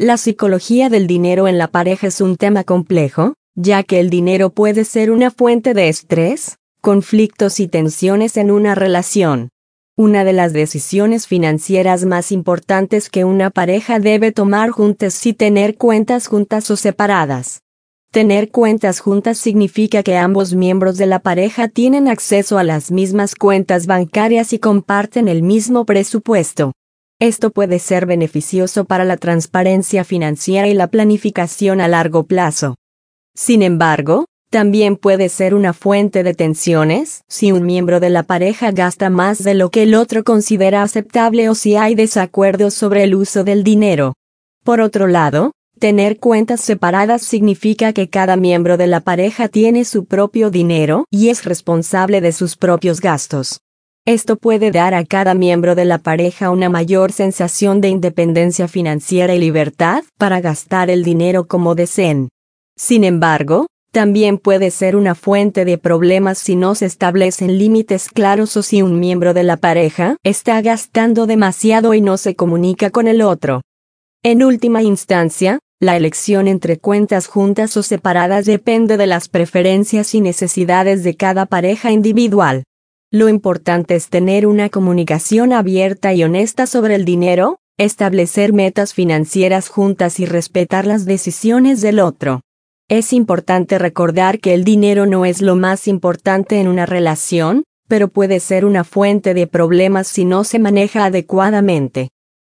La psicología del dinero en la pareja es un tema complejo, ya que el dinero puede ser una fuente de estrés, conflictos y tensiones en una relación. Una de las decisiones financieras más importantes que una pareja debe tomar juntas es si tener cuentas juntas o separadas. Tener cuentas juntas significa que ambos miembros de la pareja tienen acceso a las mismas cuentas bancarias y comparten el mismo presupuesto. Esto puede ser beneficioso para la transparencia financiera y la planificación a largo plazo. Sin embargo, también puede ser una fuente de tensiones si un miembro de la pareja gasta más de lo que el otro considera aceptable o si hay desacuerdos sobre el uso del dinero. Por otro lado, tener cuentas separadas significa que cada miembro de la pareja tiene su propio dinero y es responsable de sus propios gastos. Esto puede dar a cada miembro de la pareja una mayor sensación de independencia financiera y libertad para gastar el dinero como deseen. Sin embargo, también puede ser una fuente de problemas si no se establecen límites claros o si un miembro de la pareja está gastando demasiado y no se comunica con el otro. En última instancia, la elección entre cuentas juntas o separadas depende de las preferencias y necesidades de cada pareja individual. Lo importante es tener una comunicación abierta y honesta sobre el dinero, establecer metas financieras juntas y respetar las decisiones del otro. Es importante recordar que el dinero no es lo más importante en una relación, pero puede ser una fuente de problemas si no se maneja adecuadamente.